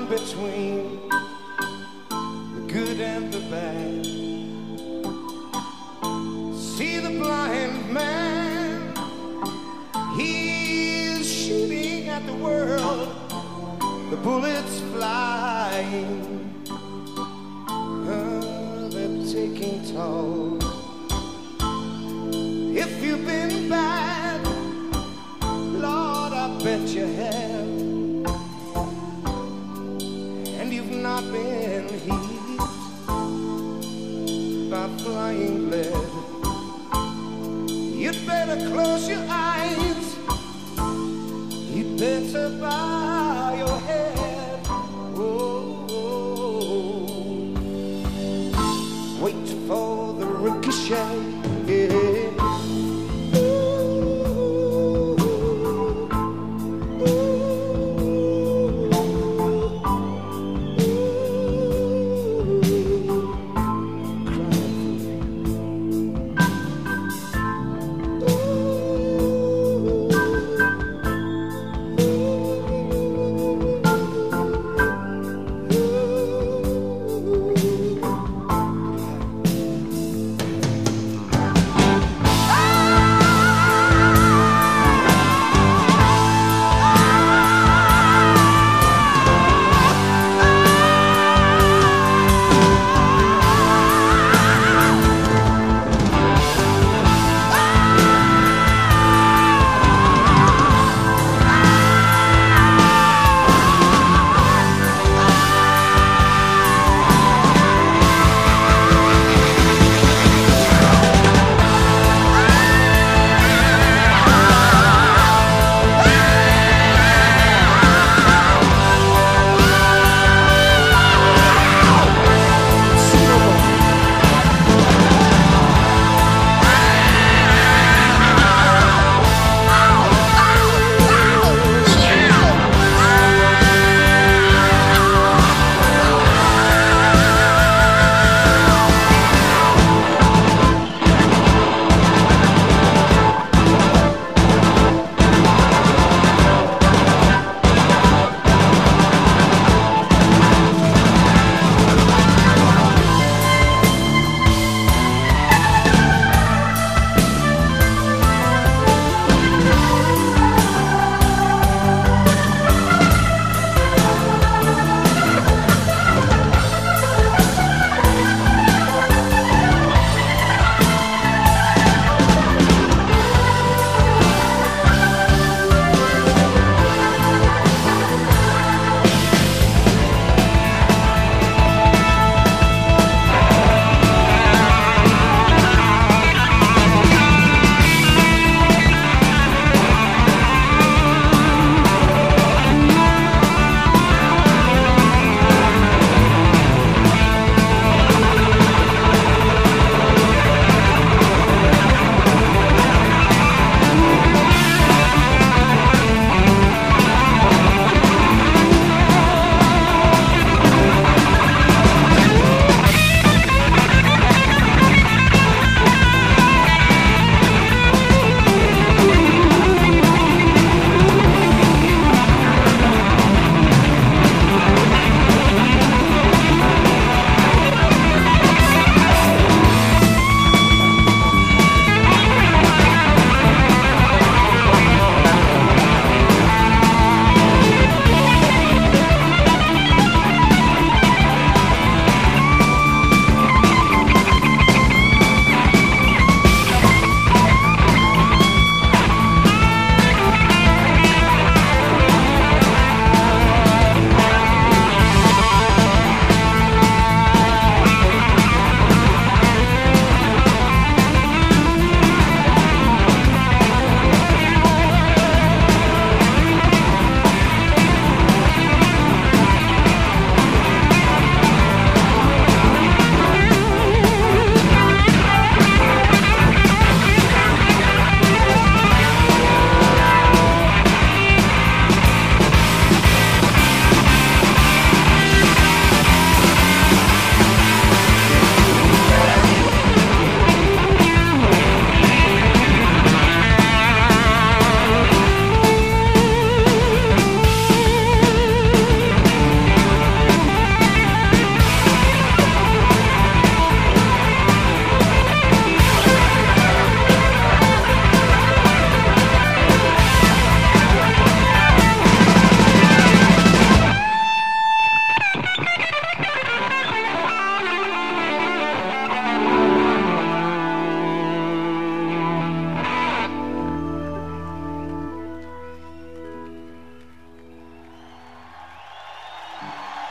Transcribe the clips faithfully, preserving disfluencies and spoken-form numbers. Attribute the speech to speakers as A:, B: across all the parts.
A: torn between the good and the bad. See the blind man, he's shooting at the world, the bullets flying, uh, they're taking toll. If you've been bad, Lord, I bet you have, and you've not been hit by flying lead. You'd better close your eyes, you'd better bow your head. Oh, oh, oh. Wait for the ricochet, yeah.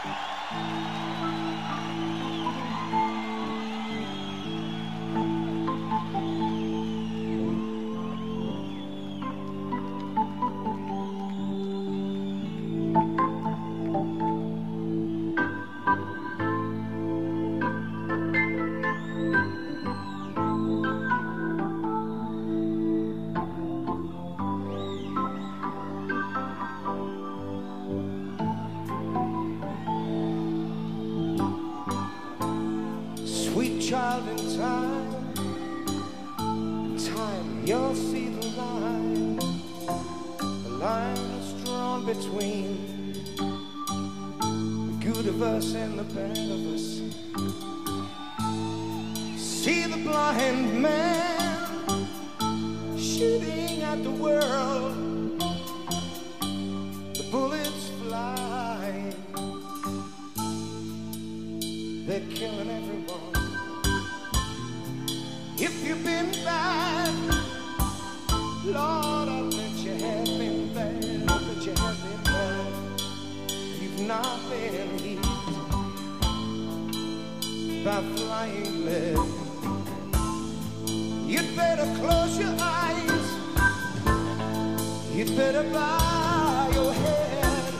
A: Sweet child, in time, in time you'll see the line. The line is drawn between the good of us and the bad of us. See the blind man shooting at the world. The bullets fly, they're killing everyone. If you've been bad, Lord, I bet you have been bad. I bet you have been bad. You've not been hit by flying lead. You'd better close your eyes. You'd better bow your head.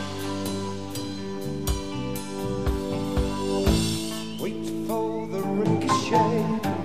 A: Wait for the ricochet.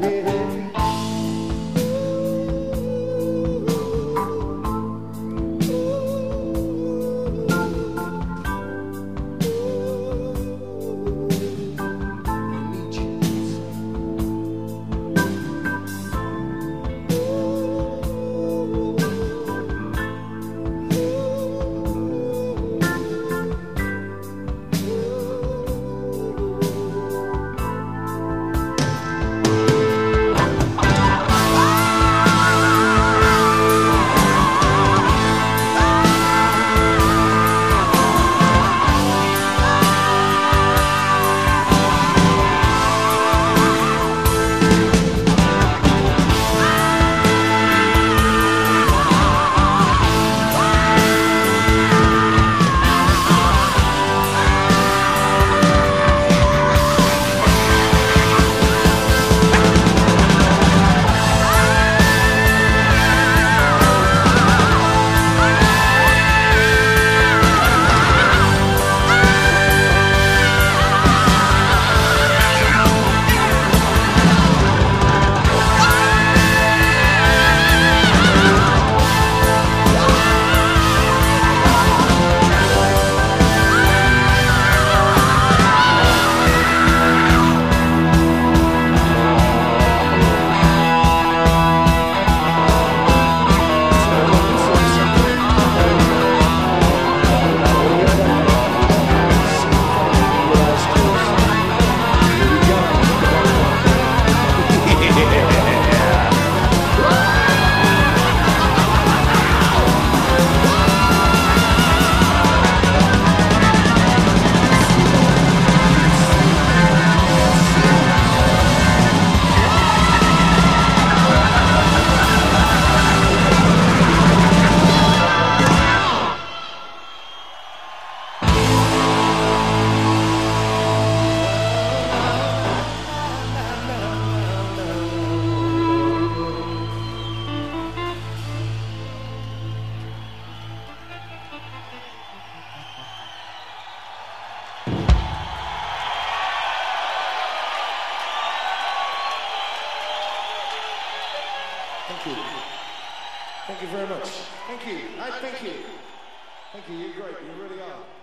B: Thank you. Thank you very much. Thank you. I thank you. Thank you. You're great. You really are.